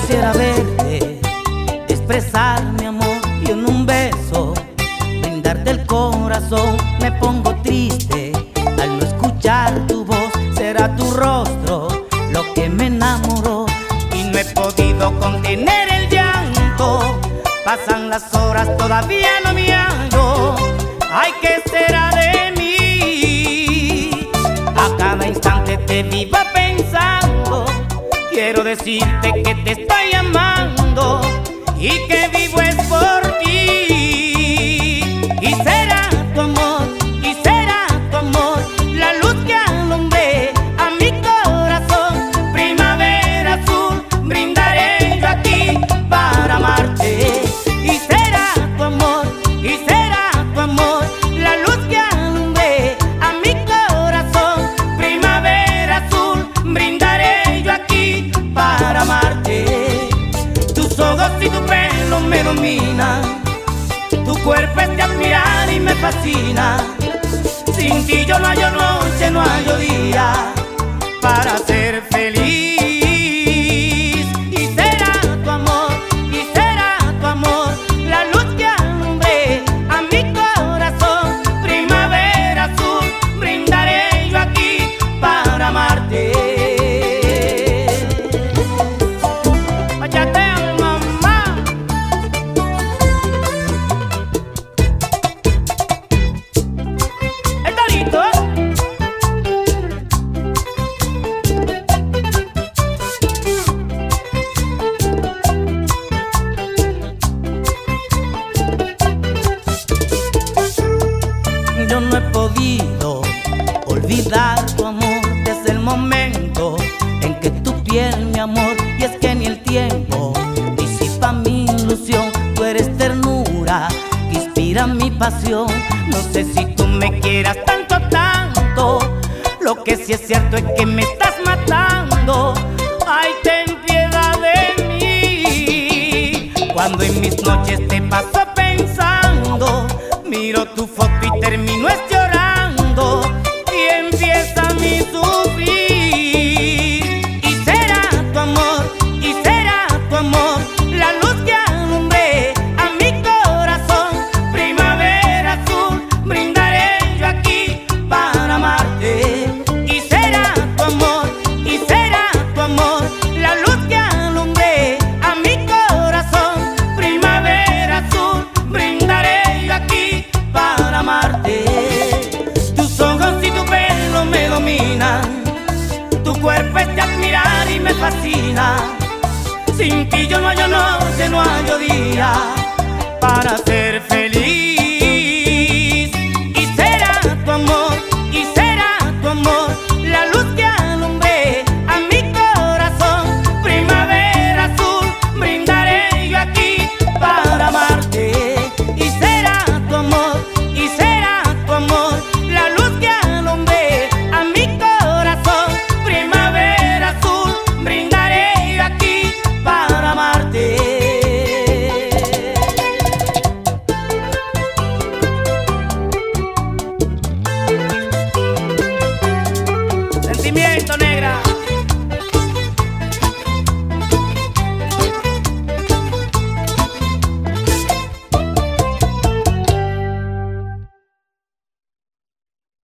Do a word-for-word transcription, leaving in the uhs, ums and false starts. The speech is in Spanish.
quisiera verte, expresar mi amor y en un beso brindarte el corazón. Me pongo triste al no escuchar tu voz, será tu rostro lo que me enamoró. Y no he podido contener el llanto, pasan las horas, todavía no me hallo. Ay, ¿qué será de mí? A cada instante te vivo pensando. Quiero decirte que te estoy amando y que vivo es por ti. Y será tu amor, y será tu amor, la luz que alumbre a mi corazón. Primavera azul, brindaré yo aquí para amarte. Y será tu amor, y será tu amor, la luz que alumbre a mi corazón. Primavera azul, brindaré yo aquí para amarte. Tus ojos y tu pelo me dominan, tu cuerpo es de admirar y me fascina. Sin ti yo no hallo noche, no hallo día para ser feliz. Y será tu amor, y será tu amor, la luz que alumbre a mi corazón. Primavera azul, brindaré yo aquí para amarte. Yo no he podido olvidar tu amor desde el momento en que tu piel, mi amor, y es que ni el tiempo disipa mi ilusión. Tú eres ternura que inspira mi pasión. No sé si tú me quieras tanto, tanto, lo que sí es cierto es que me estás matando. Ay, ten piedad de mí. Cuando en mis noches te paso pensando, miro tu foto y termino es llorando y empieza mi sufrir. Y será tu amor, y será tu amor, la luz que alumbre a mi corazón. Primavera azul, brindaré yo aquí para amarte. Y será tu amor, y será tu amor, la luz que alumbre a mi corazón. Primavera azul, brindaré yo aquí para amarte. Tus ojos y tu pelo me dominan, tu cuerpo es de admirar y me fascina. Sin ti yo no hallo noche, no hallo día para ser